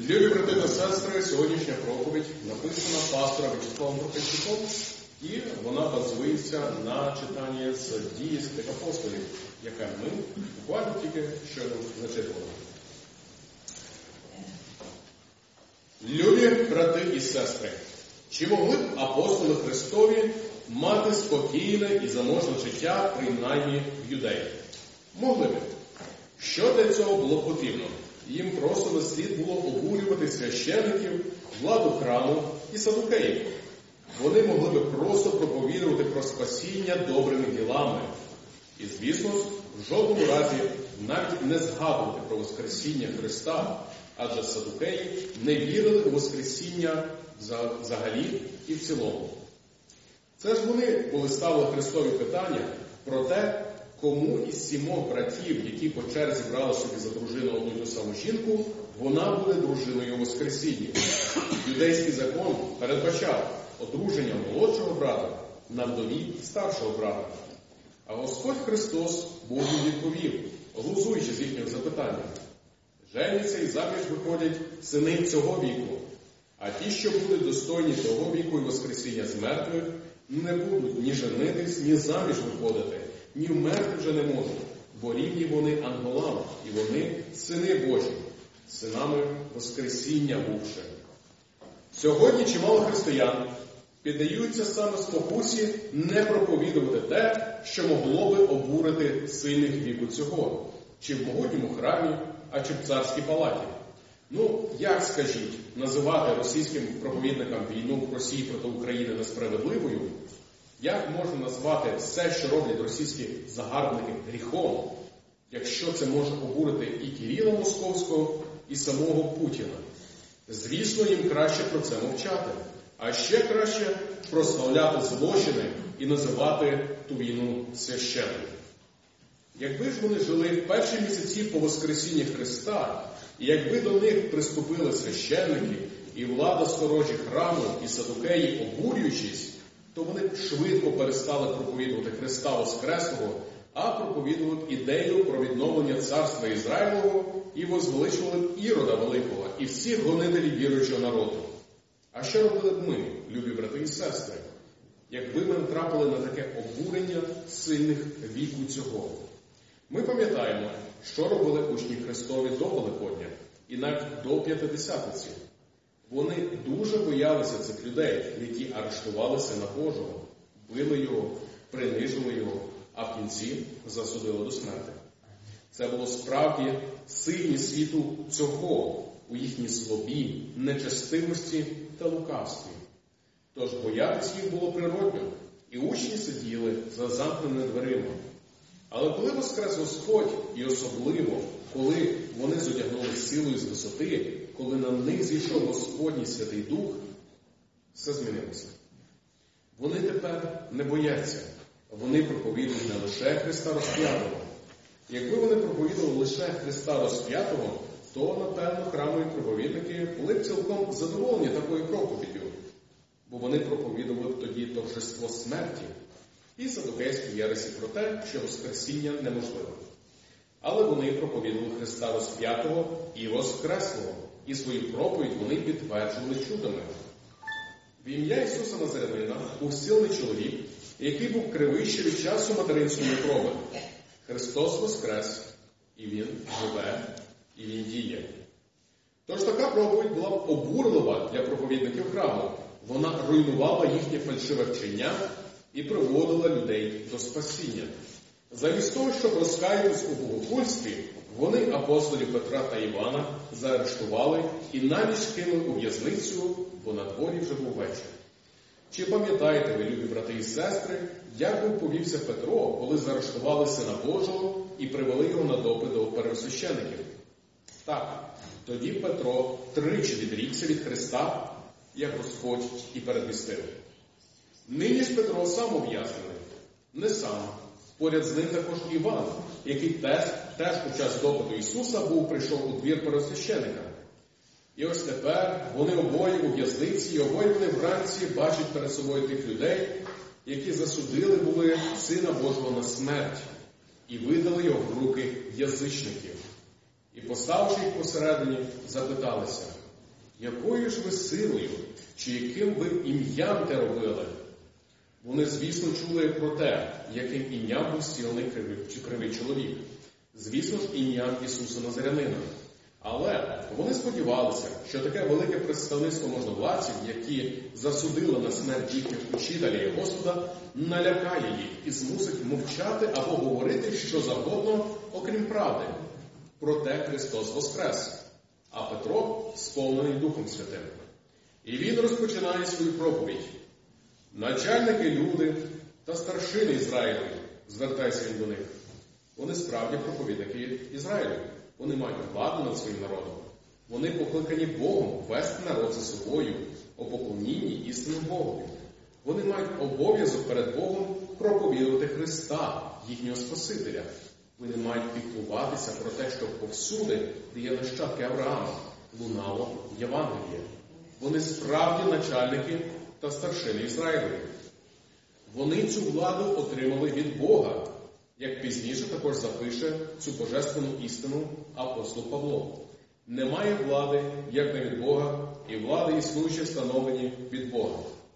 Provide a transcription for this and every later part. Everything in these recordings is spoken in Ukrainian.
Любі брати та сестри, сьогоднішня проповідь написана пастором В'ячеславом Прокопчуком, і вона базується на читанні з дії святих апостолів, яке ми буквально тільки щойно зачитували. Любі брати і сестри, чи могли б апостоли Христові мати спокійне і заможне життя, принаймні в Юдеї? Могли б. Що для цього було потрібно? Їм просто не слід було обурювати священиків, владу храму і садукеїв. Вони могли би просто проповідувати про спасіння добрими ділами. І, звісно, в жодному разі навіть не згадувати про Воскресіння Христа, адже садукеї не вірили у Воскресіння взагалі і в цілому. Це ж вони, коли ставили Христові питання про те, кому із 7 братів, які по черзі брали собі за дружину одну й ту саму жінку, вона буде дружиною Воскресіння. Юдейський закон передбачав одруження молодшого брата на вдові старшого брата. А Господь Христос Богу відповів, глузуючи з їхнього запитання: женяться і заміж виходять сини цього віку, а ті, що будуть достойні того віку і Воскресіння з мертвих, не будуть ні женитись, ні заміж виходити, ні вмерти вже не можуть, бо рівні вони ангелам, і вони сини Божі, синами Воскресіння бувши. Сьогодні чимало християн піддаються саме спокусі не проповідувати те, що могло би обурити сильних віку цього, чи в могутньому храмі, а чи в царській палаті. Як, скажіть, називати російським проповідникам війну в Росії проти України несправедливою? Як можна назвати все, що роблять російські загарбники, гріхом, якщо це може обурити і Кирила Московського, і самого Путіна? Звісно, їм краще про це мовчати, а ще краще прославляти злочини і називати ту війну священною. Якби ж вони жили в перші місяці по Воскресінні Христа, і якби до них приступили священники і влада сторожі храму і садукеї, обурюючись, то вони б швидко перестали проповідувати Христа Воскреслого, а проповідували б ідею про відновлення царства Ізраїлового і возвеличували б Ірода Великого і всіх гонителів віруючого народу. А що робили б ми, любі брати і сестри, якби ми натрапили на таке обурення сильних віку цього? Ми пам'ятаємо, що робили учні Христові до Великодня і навіть до П'ятидесятниці. Вони дуже боялися цих людей, які арештували Сина Божого, били його, принижили його, а в кінці засудили до смерти. Це було справді сильні світу цього у їхній злобі, нечестивості та лукавстві. Тож боятися їх було природньо, і учні сиділи за замкненими дверима. Але коли воскрес Господь, і особливо, коли вони зодягнули силою з висоти, коли на них зійшов Господній Святий Дух, все змінилося. Вони тепер не бояться. Вони проповідують не лише Христа Розп'ятого. Якби вони проповідували лише Христа Розп'ятого, то, напевно, храмові проповідники були б цілком задоволені такою проповіддю, бо вони проповідували б тоді торжество смерті і садукейські єресі про те, що Воскресіння неможливе. Але вони проповідували Христа Розп'ятого і Воскреслого, і свою проповідь вони підтверджували чудами. В ім'я Ісуса Назарянина був сильний чоловік, який був кривий ще від часу материнської утроби. Христос воскрес, і Він живе, і Він діє. Тож така проповідь була б обурлива для проповідників храму. Вона руйнувала їхнє фальшиве вчення і приводила людей до спасіння. Замість того, щоб розкаятись у богохульстві, вони апостолів Петра та Івана заарештували і навіть кинули у в'язницю, бо на дворі вже був вечір. Чи пам'ятаєте ви, любі брати і сестри, як був повівся Петро, коли заарештували Сина Божого і привели його на допит до первосвящеників? Так, тоді Петро тричі відрікся від Христа, як Господь і передвістив. Нині ж Петро сам ув'язнений. Не сам. Поряд з ним також Іван, який теж у час допиту Ісуса прийшов у двір первосвященика. І ось тепер вони обоє у в'язниці, і обоє вони вранці бачать перед собою тих людей, які засудили були Сина Божого на смерть і видали його в руки язичників. І, поставивши їх посередині, запиталися: якою ж ви силою, чи яким ви ім'ям те робили? Вони, звісно, чули про те, яким ім'ям був зцілений кривий чоловік. Звісно ж, ім'ям Ісуса Назарянина. Але вони сподівалися, що таке велике представництво можновладців, які засудили на смерть їхніх учителя і Господа, налякає їх і змусить мовчати або говорити що завгодно, окрім правди. Проте Христос воскрес, а Петро сповнений Духом Святим. І він розпочинає свою проповідь. Начальники люди та старшини Ізраїлю, звертається він до них. Вони справді проповідники Ізраїлю. Вони мають владу над своїм народом. Вони покликані Богом вести народ за собою у поклонінні істинному Богові. Вони мають обов'язок перед Богом проповідувати Христа, їхнього Спасителя. Вони мають піклуватися про те, щоб повсюди, де є нащадки Авраама, лунало Євангеліє. Вони справді начальники та старшини Ізраїлеві. Вони цю владу отримали від Бога, як пізніше також запише цю божественну істину апостол Павло. Немає влади, як не від Бога, і влади існуючі встановлені від Бога.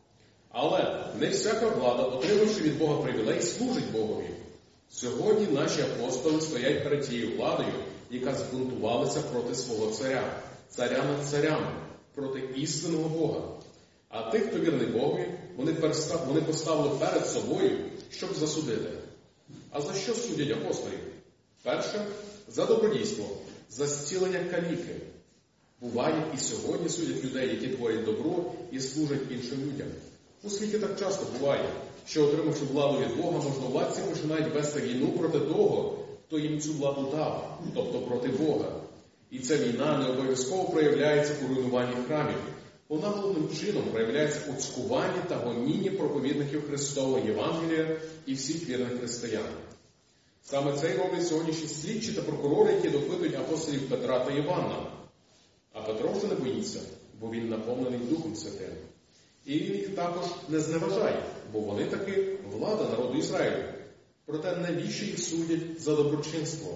Але не всяка влада, отримавши від Бога привілей, служить Богові. Сьогодні наші апостоли стоять перед тією владою, яка збунтувалася проти свого царя, царя над царями, проти істинного Бога. А тих, хто вірний Богові, вони поставили перед собою, щоб засудити. А за що судять апостолів? Перше, за добродійство, за зцілення каліки. Буває і сьогодні судять людей, які творять добро і служать іншим людям. У світі так часто буває, що, отримавши владу від Бога, можновладці починають вести війну проти того, хто їм цю владу дав, тобто проти Бога. І ця війна не обов'язково проявляється у руйнуванні храмів. Вона головним чином проявляється у цькуванні та гонінні проповідників Христового Євангелія і всіх вірних християн. Саме це й роблять сьогоднішні слідчі та прокурори, які допитують апостолів Петра та Івана. А Петро вже не боїться, бо він наповнений Духом Святим. І він їх також не зневажає, бо вони таки влада народу Ізраїлю. Проте навіщо їх судять за доброчинство?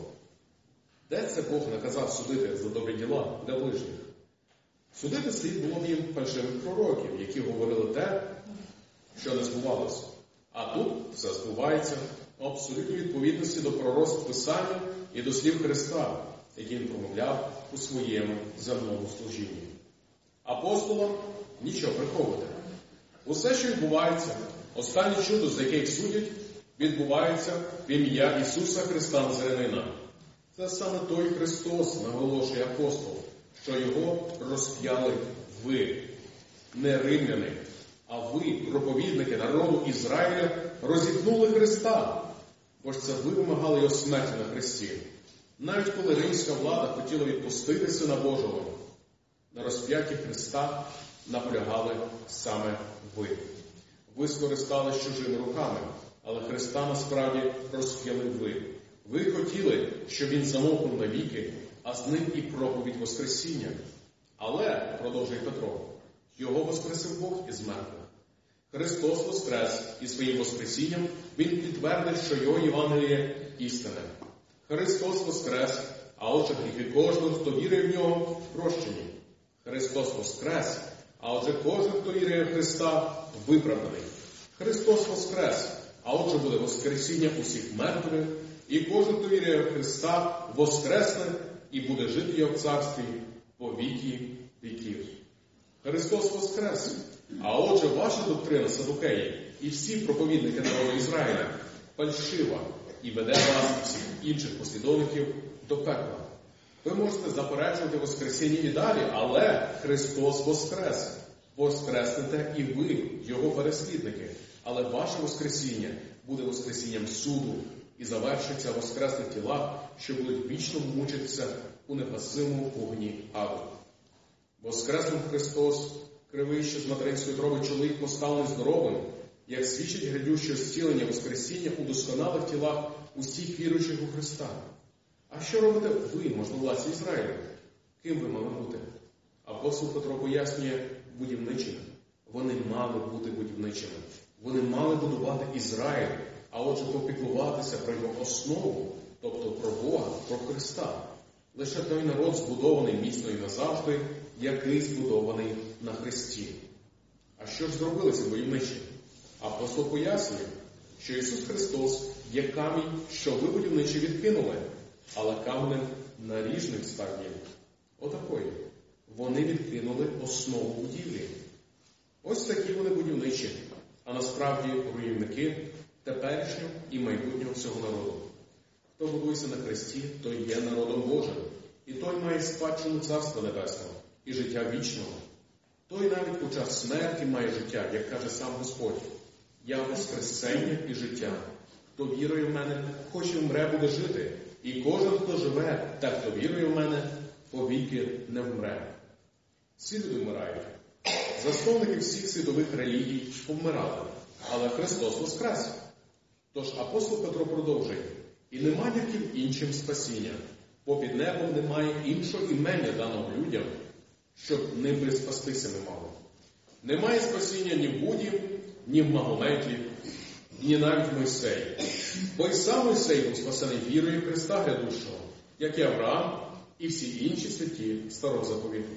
Де це Бог наказав судити за добрі діла для ближніх? Судити слід було б їм фальшивих пророків, які говорили те, що не збувалося. А тут все збувається в абсолютній відповідності до пророцтв Писання і до слів Христа, які він промовляв у своєму земному служінні. Апостолам нічого приховувати. Усе, що відбувається, останнє чудо, за яке їх судять, відбувається в ім'я Ісуса Христа Назарянина. Це саме той Христос, наголошує апостол, що його розп'яли ви, не римляни, а ви, проповідники народу Ізраїля, розіпнули Христа, бо ж це ви вимагали його смерті на хресті. Навіть коли римська влада хотіла відпустити Сина Божого, на розп'ятті Христа наполягали саме ви. Ви скористались чужими руками, але Христа насправді розп'яли ви. Ви хотіли, щоб він замовкнув навіки, а з ним і проповідь Воскресіння. Але, продовжує Петро, його воскресив Бог із мертвих. Христос воскрес і своїм воскресінням він підтвердив, що його Євангеліє істинне. Христос воскрес, а отже гріхи кожного, хто вірує в нього, прощені. Христос воскрес, а отже кожен, хто вірує в Христа, виправданий. Христос воскрес, а отже буде воскресіння усіх мертвих, і кожен, хто вірує в Христа, воскресне і буде жити його в царстві по віки віків. Христос воскрес, а отже ваша доктрина, садукеї, і всі проповідники народу Ізраїля фальшива і веде вас і всіх інших послідовників до пекла. Ви можете заперечувати Воскресіння і далі, але Христос воскрес. Воскреснете і ви, його переслідники. Але ваше Воскресіння буде Воскресінням суду і завершиться воскресних тілах, що будуть вічно мучитися у негасимому вогні аду. Воскреснув Христос, кривий, що з материнської утроби чоловік поставлений здоровим, як свідчить грядуще зцілення Воскресіння у досконалих тілах усіх віруючих у Христа. А що робите ви, можновладці Ізраїлю? Ким ви мали бути? Апостол Петро пояснює будівничими. Вони мали бути будівничими. Вони мали будувати Ізраїль, а отже попіклуватися про його основу, тобто про Бога, про Христа. Лише той народ, збудований міцно і назавжди, який збудований на Христі. А що ж зробили ці будівничі? Апостол пояснює, що Ісус Христос є камінь, що ви будівничі відкинули, але каменем наріжним став Він. Отакої. Вони відкинули основу будівлі. Ось такі вони будівничі, а насправді руйнівники теперішнього і майбутнього всього народу. Хто будується на Христі, той є народом Божим, і той має спадщину Царства Небесного і життя вічного. Той навіть у час смерті має життя, як каже сам Господь. Я воскресення і життя. Хто вірує в мене, хоч і вмре, буде жити. І кожен, хто живе, та хто вірує в мене, повіки не вмре. Всі люди вмирають. Засновники всіх світових релігій повмирали, але Христос воскрес. Тож апостол Петро продовжує. І нема ніяким іншим спасіння, бо під небом немає іншого імення даного людям, щоб ним би спастися не мало. Немає спасіння ні в Будді, ні в Магометі, ні навіть в Мойсеї. Бо й сам Мойсей був спасений вірою Христа Грядущого, як і Авраам і всі інші святі Старого Заповіту.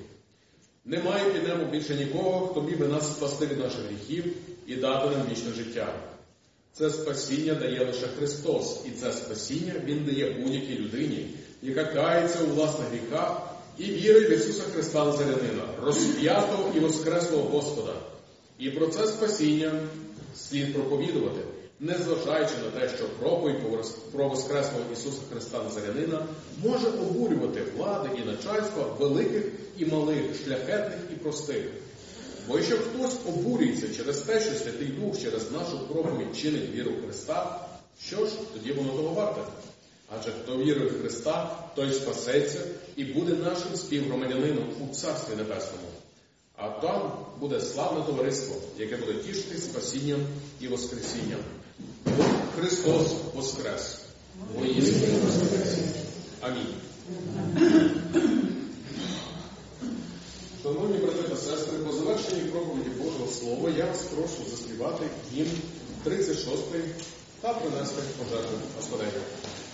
Немає під небом більше нікого, хто міг би нас спасти від наших гріхів і дати нам вічне життя. Це спасіння дає лише Христос, і це спасіння Він дає будь-якій людині, яка кається у власних гріхах і вірить в Ісуса Христа Назарянина, розп'ятого і воскреслого Господа. І про це спасіння слід проповідувати, незважаючи на те, що проповідь про воскреслого Ісуса Христа Назарянина може обурювати влади і начальства великих і малих, шляхетних і простих. Бо якщо хтось обурюється через те, що Святий Дух через нашу проповідь чинить віру в Христа, що ж, тоді воно того варте. Адже хто вірує в Христа, той спасеться і буде нашим співгромадянином у Царстві Небесному. А там буде славне товариство, яке буде тішитись спасінням і воскресінням. Христос воскрес! Воістину воскрес! Амінь. Шановні брати та сестри, по завершенні проповіді Божого Слова я вас прошу заспівати гімн 36 та принести пожертву Господеві.